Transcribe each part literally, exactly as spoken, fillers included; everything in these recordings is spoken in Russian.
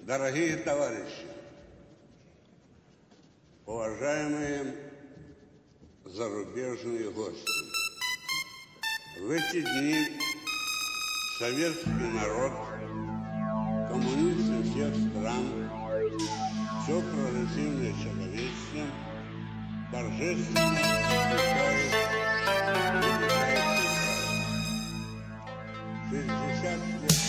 Дорогие товарищи, уважаемые зарубежные гости, в эти дни советский народ, коммунисты всех стран, все прогрессивное человечество торжественно отмечает шестьдесят лет назад.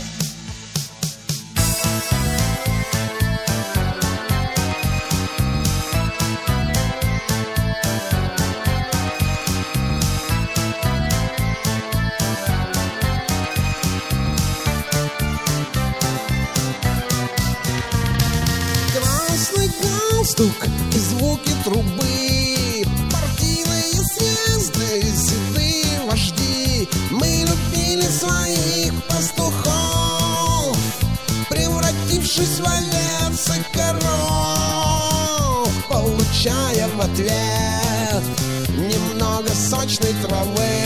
Стук и звуки трубы, партийные съезды, седые вожди. Мы любили своих пастухов, превратившись в овец и коров, получая в ответ немного сочной травы.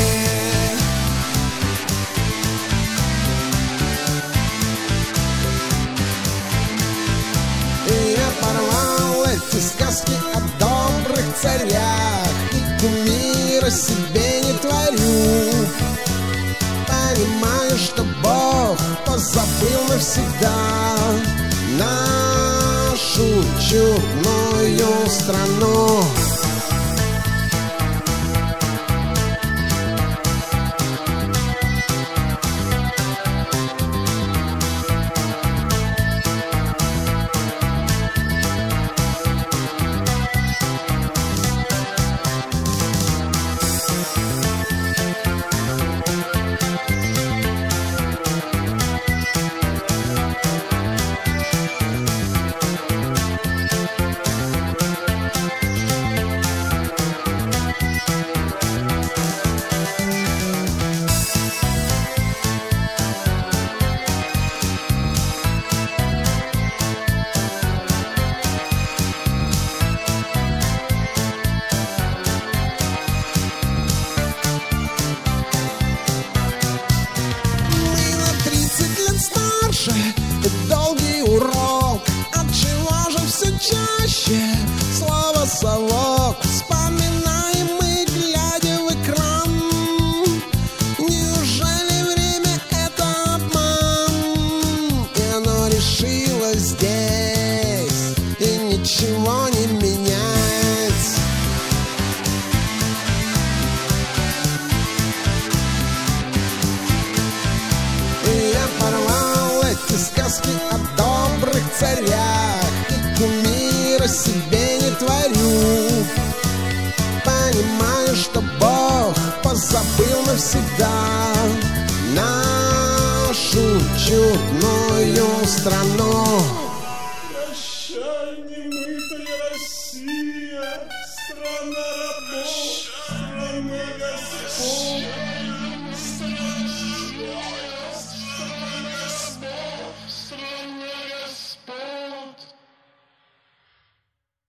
И я порвал эти сказки о добрых царях, и кумира себе не творю, понимаю, что Бог позабыл навсегда нашу чудную страну. Долгий урок, отчего же все чаще слово «совок» вспоминаем мы, глядя в экран? Неужели время — это обман, и оно решило здесь и ничего не менять? И я порвал эти сказки о добрых царях, и кумира себе не творю, понимаю, что Бог позабыл навсегда нашу чудную страну. Прощай, немытая Россия, страна